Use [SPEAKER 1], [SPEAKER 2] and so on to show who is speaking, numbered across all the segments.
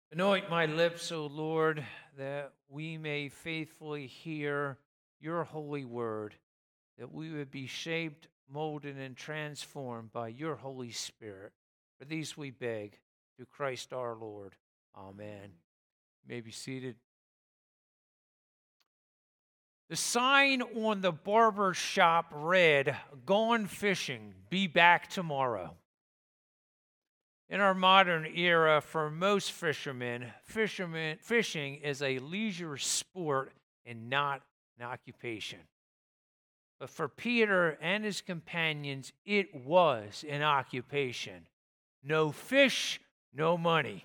[SPEAKER 1] Anoint my lips, O Lord, that we may faithfully hear your holy word, that we would be shaped, molded, and transformed by your Holy Spirit. For these we beg, through Christ our Lord. Amen. You may be seated. The sign on the barber shop read, "Gone fishing, be back tomorrow." In our modern era, for most fishermen, fishing is a leisure sport and not an occupation. But for Peter and his companions, it was an occupation. No fish, no money.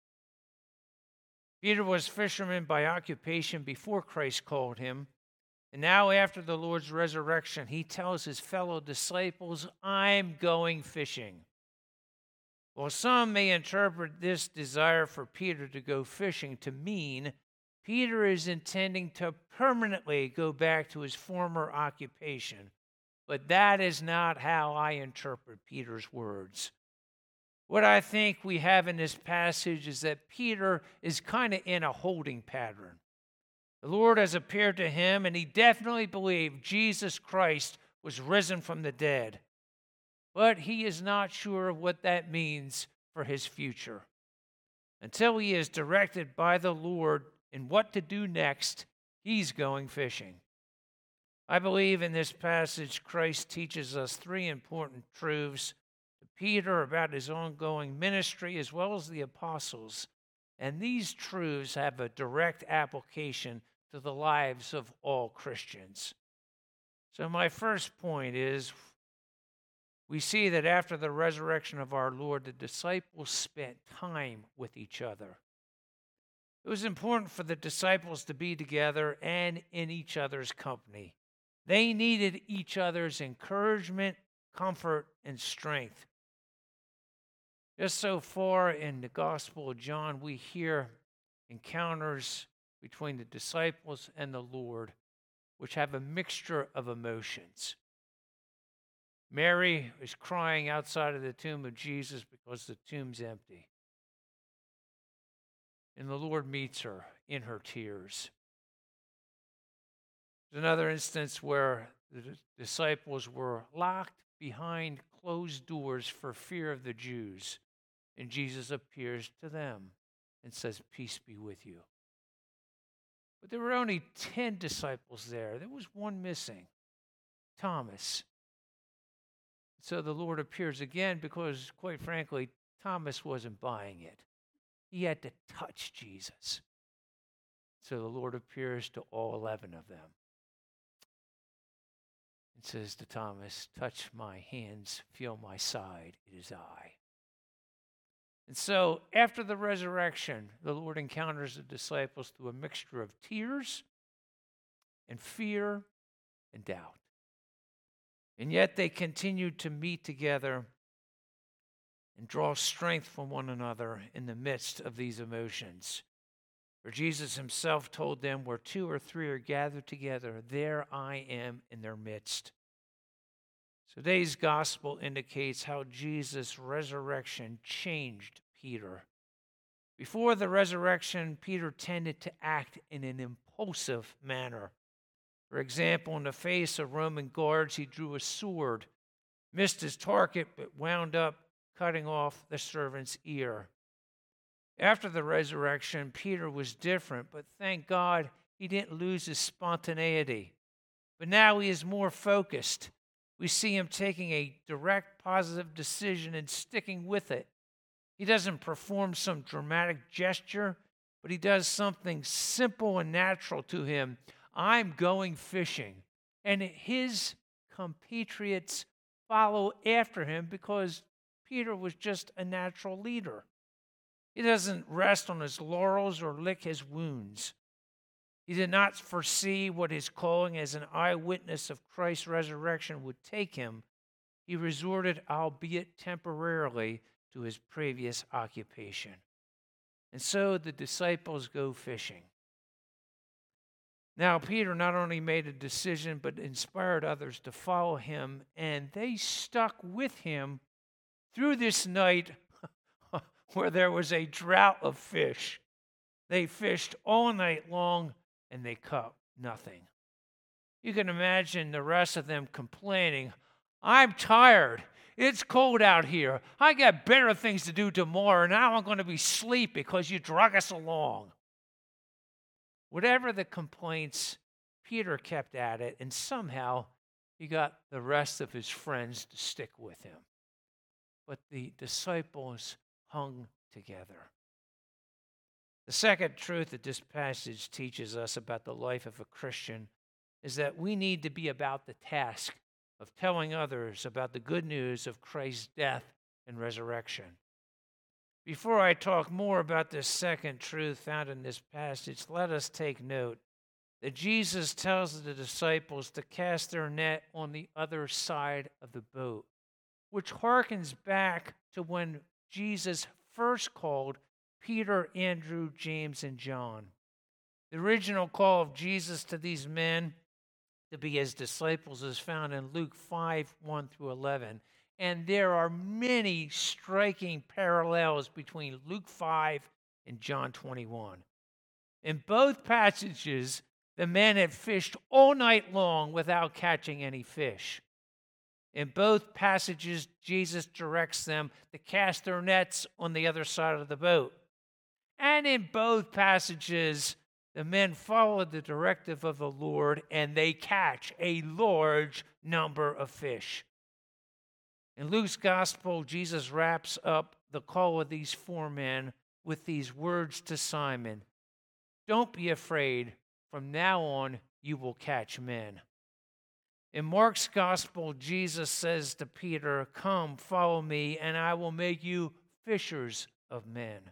[SPEAKER 1] Peter was fisherman by occupation before Christ called him. And now, after the Lord's resurrection, he tells his fellow disciples, "I'm going fishing." Well, some may interpret this desire for Peter to go fishing to mean Peter is intending to permanently go back to his former occupation. But that is not how I interpret Peter's words. What I think we have in this passage is that Peter is kind of in a holding pattern. The Lord has appeared to him, and he definitely believed Jesus Christ was risen from the dead. But he is not sure of what that means for his future. Until he is directed by the Lord in what to do next, he's going fishing. I believe in this passage, Christ teaches us three important truths to Peter about his ongoing ministry as well as the apostles. And these truths have a direct application to the lives of all Christians. So my first point is, we see that after the resurrection of our Lord, the disciples spent time with each other. It was important for the disciples to be together and in each other's company. They needed each other's encouragement, comfort, and strength. Just so far in the Gospel of John, we hear encounters between the disciples and the Lord, which have a mixture of emotions. Mary is crying outside of the tomb of Jesus because the tomb's empty. And the Lord meets her in her tears. There's another instance where the disciples were locked behind closed doors for fear of the Jews. And Jesus appears to them and says, "Peace be with you." But there were only 10 disciples there. There was one missing, Thomas. So the Lord appears again because, quite frankly, Thomas wasn't buying it. He had to touch Jesus. So the Lord appears to all 11 of them and says to Thomas, "Touch my hands, feel my side, it is I." And so after the resurrection, the Lord encounters the disciples through a mixture of tears and fear and doubt. And yet they continued to meet together and draw strength from one another in the midst of these emotions. For Jesus himself told them, "Where two or three are gathered together, there I am in their midst." So today's gospel indicates how Jesus' resurrection changed Peter. Before the resurrection, Peter tended to act in an impulsive manner. For example, in the face of Roman guards, he drew a sword, missed his target, but wound up cutting off the servant's ear. After the resurrection, Peter was different, but thank God he didn't lose his spontaneity. But now he is more focused. We see him taking a direct, positive decision and sticking with it. He doesn't perform some dramatic gesture, but he does something simple and natural to him. "I'm going fishing." And his compatriots follow after him because Peter was just a natural leader. He doesn't rest on his laurels or lick his wounds. He did not foresee what his calling as an eyewitness of Christ's resurrection would take him. He resorted, albeit temporarily, to his previous occupation. And so the disciples go fishing. Now, Peter not only made a decision, but inspired others to follow him, and they stuck with him through this night where there was a drought of fish. They fished all night long and they caught nothing. You can imagine the rest of them complaining, I'm tired. It's cold out here. I got better things to do tomorrow. Now I'm going to be asleep because you drug us along. Whatever the complaints, Peter kept at it, and somehow he got the rest of his friends to stick with him. But the disciples hung together. The second truth that this passage teaches us about the life of a Christian is that we need to be about the task of telling others about the good news of Christ's death and resurrection. Before I talk more about this second truth found in this passage, let us take note that Jesus tells the disciples to cast their net on the other side of the boat, which harkens back to when Jesus first called Peter, Andrew, James, and John. The original call of Jesus to these men to be his disciples is found in Luke 5, 1 through 11. And there are many striking parallels between Luke 5 and John 21. In both passages, the men had fished all night long without catching any fish. In both passages, Jesus directs them to cast their nets on the other side of the boat. And in both passages, the men follow the directive of the Lord and they catch a large number of fish. In Luke's gospel, Jesus wraps up the call of these 4 men with these words to Simon, "Don't be afraid. From now on, you will catch men." In Mark's gospel, Jesus says to Peter, "Come, follow me, and I will make you fishers of men."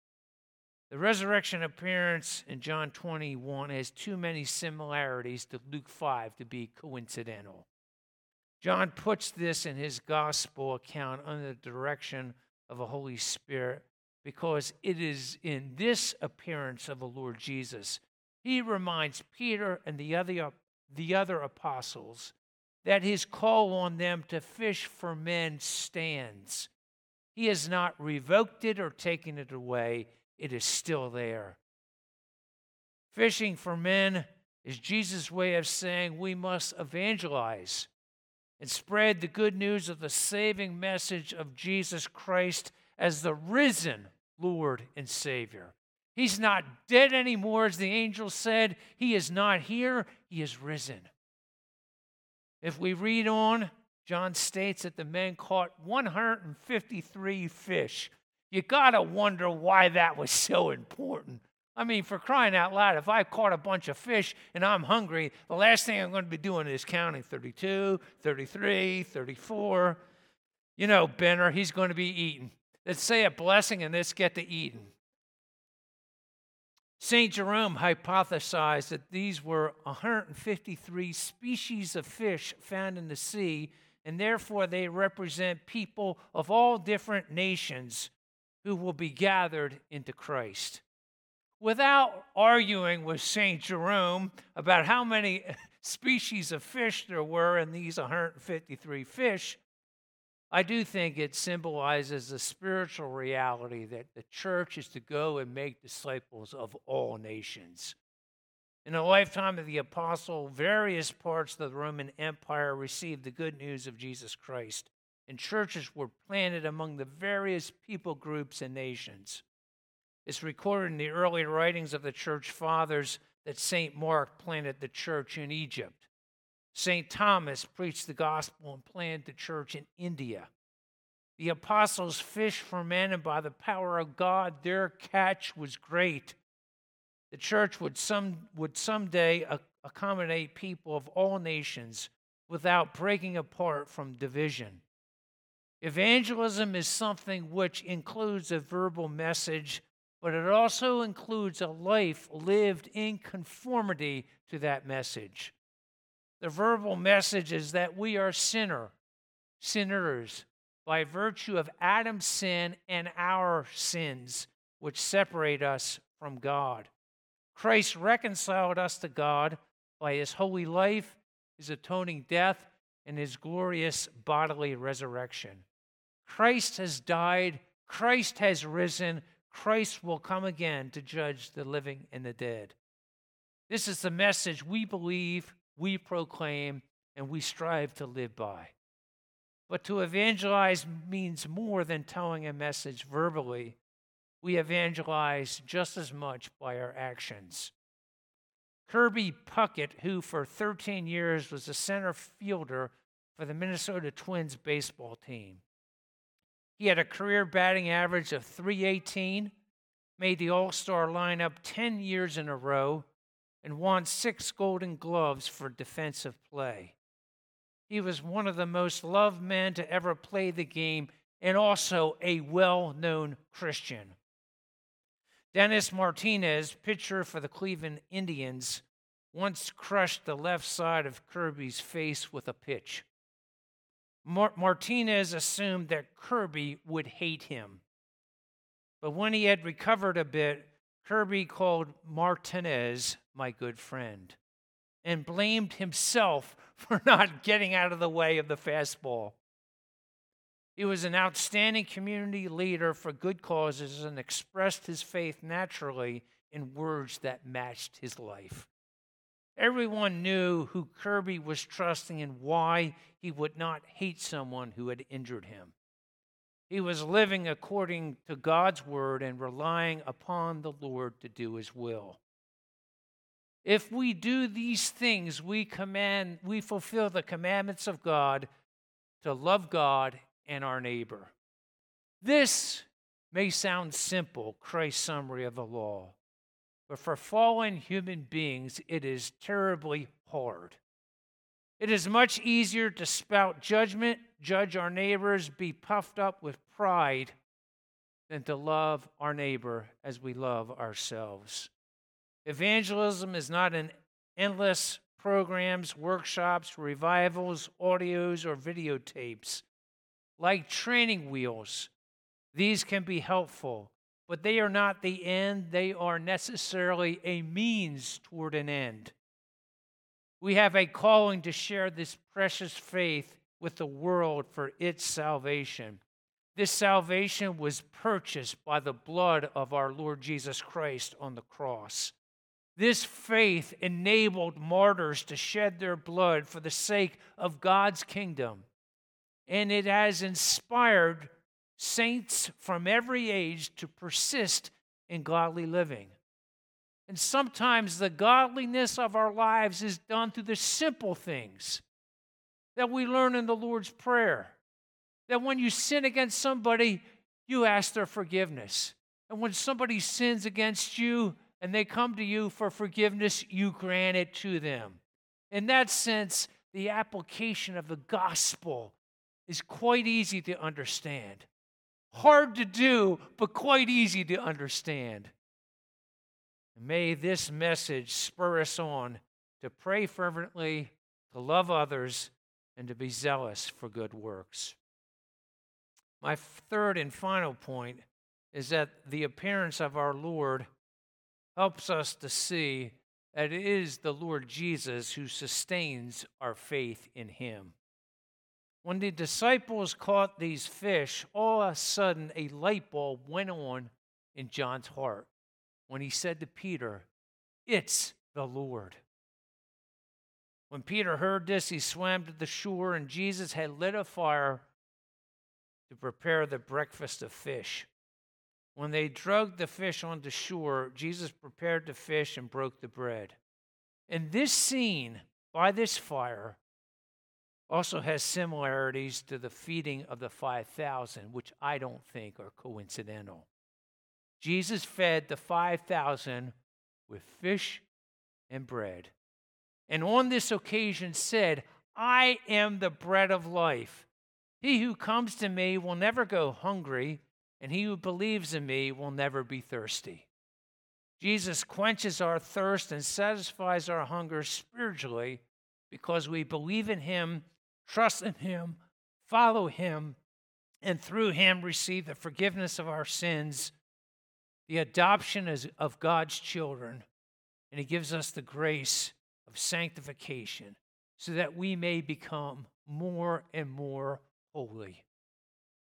[SPEAKER 1] The resurrection appearance in John 21 has too many similarities to Luke 5 to be coincidental. John puts this in his gospel account under the direction of the Holy Spirit because it is in this appearance of the Lord Jesus. He reminds Peter and the other apostles that his call on them to fish for men stands. He has not revoked it or taken it away. It is still there. Fishing for men is Jesus' way of saying we must evangelize and spread the good news of the saving message of Jesus Christ as the risen Lord and Savior. He's not dead anymore, as the angel said. He is not here. He is risen. If we read on, John states that the men caught 153 fish. You got to wonder why that was so important. I mean, for crying out loud, if I caught a bunch of fish and I'm hungry, the last thing I'm going to be doing is counting 32, 33, 34. You know, Benner, he's going to be eating. Let's say a blessing and let's get to eating. St. Jerome hypothesized that these were 153 species of fish found in the sea, and therefore they represent people of all different nations who will be gathered into Christ. Without arguing with St. Jerome about how many species of fish there were in these 153 fish, I do think it symbolizes the spiritual reality that the church is to go and make disciples of all nations. In the lifetime of the apostle, various parts of the Roman Empire received the good news of Jesus Christ, and churches were planted among the various people groups and nations. It's recorded in the early writings of the church fathers that St. Mark planted the church in Egypt. St. Thomas preached the gospel and planted the church in India. The apostles fished for men, and by the power of God, their catch was great. The church would someday accommodate people of all nations without breaking apart from division. Evangelism is something which includes a verbal message, but it also includes a life lived in conformity to that message. The verbal message is that we are sinners by virtue of Adam's sin and our sins, which separate us from God. Christ reconciled us to God by his holy life, his atoning death, and his glorious bodily resurrection. Christ has died Christ has risen. Christ will come again to judge the living and the dead. This is the message we believe, we proclaim, and we strive to live by. But to evangelize means more than telling a message verbally. We evangelize just as much by our actions. Kirby Puckett, who for 13 years was a center fielder for the Minnesota Twins baseball team. He had a career batting average of .318, made the All-Star lineup 10 years in a row, and won 6 Golden Gloves for defensive play. He was one of the most loved men to ever play the game and also a well-known Christian. Dennis Martinez, pitcher for the Cleveland Indians, once crushed the left side of Kirby's face with a pitch. Martinez assumed that Kirby would hate him. But when he had recovered a bit, Kirby called Martinez my good friend and blamed himself for not getting out of the way of the fastball. He was an outstanding community leader for good causes and expressed his faith naturally in words that matched his life. Everyone knew who Kirby was trusting and why he would not hate someone who had injured him. He was living according to God's word and relying upon the Lord to do his will. If we do these things, we fulfill the commandments of God to love God and our neighbor. This may sound simple, Christ's summary of the law, but for fallen human beings, it is terribly hard. It is much easier to spout judgment, judge our neighbors, be puffed up with pride, than to love our neighbor as we love ourselves. Evangelism is not an endless programs, workshops, revivals, audios, or videotapes. Like training wheels, these can be helpful, but they are not the end. They are necessarily a means toward an end. We have a calling to share this precious faith with the world for its salvation. This salvation was purchased by the blood of our Lord Jesus Christ on the cross. This faith enabled martyrs to shed their blood for the sake of God's kingdom. And it has inspired saints from every age to persist in godly living. And sometimes the godliness of our lives is done through the simple things that we learn in the Lord's Prayer. That when you sin against somebody, you ask their forgiveness. And when somebody sins against you and they come to you for forgiveness, you grant it to them. In that sense, the application of the gospel is quite easy to understand. Hard to do, but quite easy to understand. May this message spur us on to pray fervently, to love others, and to be zealous for good works. My third and final point is that the appearance of our Lord helps us to see that it is the Lord Jesus who sustains our faith in him. When the disciples caught these fish, all of a sudden a light bulb went on in John's heart when he said to Peter, "It's the Lord." When Peter heard this, he swam to the shore, and Jesus had lit a fire to prepare the breakfast of fish. When they dragged the fish onto shore, Jesus prepared the fish and broke the bread. And this scene by this fire also has similarities to the feeding of the 5,000, which I don't think are coincidental. Jesus fed the 5,000 with fish and bread. And on this occasion said, "I am the bread of life. He who comes to me will never go hungry, and he who believes in me will never be thirsty." Jesus quenches our thirst and satisfies our hunger spiritually because we believe in him, trust in him, follow him, and through him receive the forgiveness of our sins, the adoption of God's children, and he gives us the grace of sanctification so that we may become more and more holy.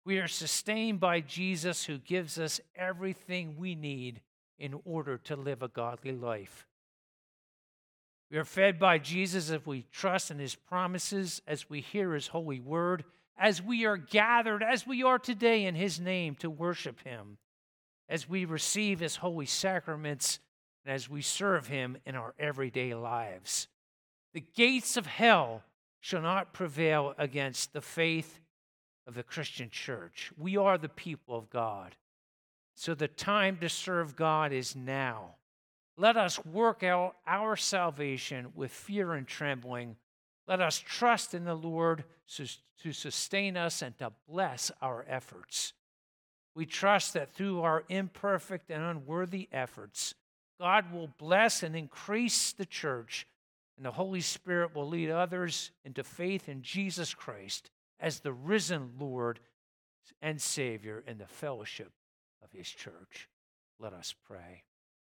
[SPEAKER 1] We are sustained by Jesus, who gives us everything we need in order to live a godly life. We are fed by Jesus if we trust in his promises, as we hear his holy word, as we are gathered, as we are today in his name to worship him, as we receive his holy sacraments, and as we serve him in our everyday lives. The gates of hell shall not prevail against the faith of the Christian church. We are the people of God. So the time to serve God is now. Let us work out our salvation with fear and trembling. Let us trust in the Lord to sustain us and to bless our efforts. We trust that through our imperfect and unworthy efforts, God will bless and increase the church, and the Holy Spirit will lead others into faith in Jesus Christ as the risen Lord and Savior in the fellowship of his church. Let us pray.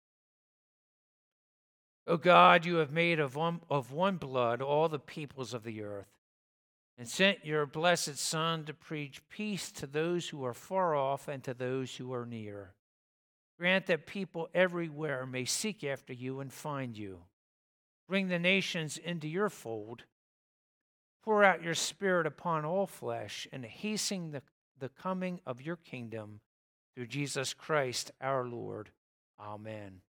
[SPEAKER 1] O God, you have made of one blood all the peoples of the earth, and sent your blessed Son to preach peace to those who are far off and to those who are near. Grant that people everywhere may seek after you and find you. Bring the nations into your fold. Pour out your Spirit upon all flesh, and hasten the coming of your kingdom through Jesus Christ our Lord. Amen.